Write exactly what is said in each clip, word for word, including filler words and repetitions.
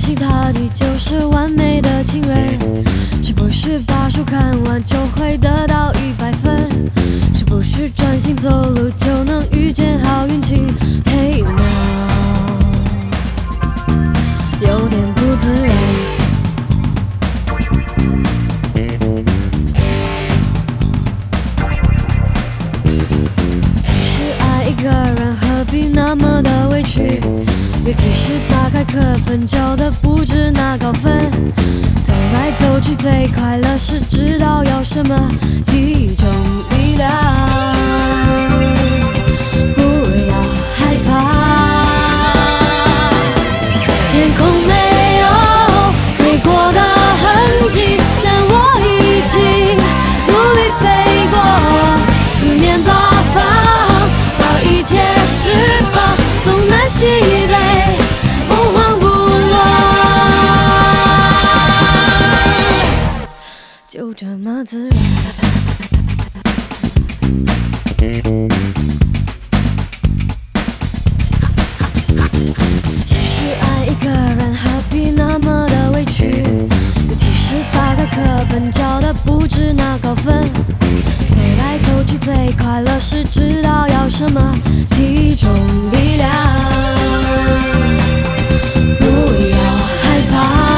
心塌地就是完美的情人？是不是把书看完就会得到一百分？是不是专心走路就能遇见好运气？嘿 no， 有点不自然。其实爱一个人何必那么的委屈？尤其是打开课本教的不止拿高分，走来走去最快乐是知道有什么集中力量，不要害怕。天空没有飞过的痕迹，但我已经努力飞过四面八方，把一切释放，东南西北。就这么自然。其实爱一个人何必那么的委屈？尤其是打开课本教的不止拿高分，走来走去最快乐是知道要什么集中力量，不要害怕。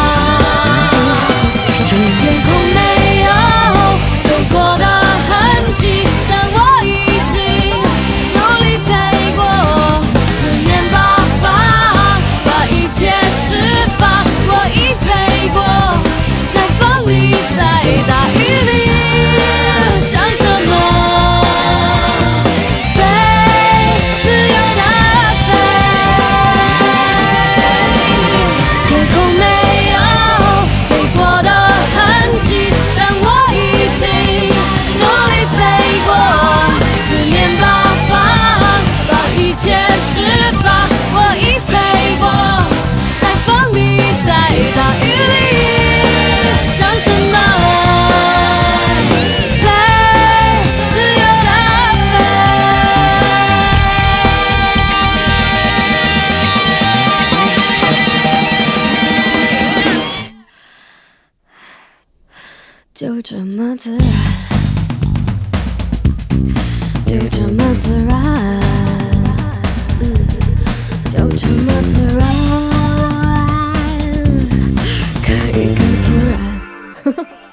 就这么自然，就这么自然，嗯，就这么自然，可以更自然。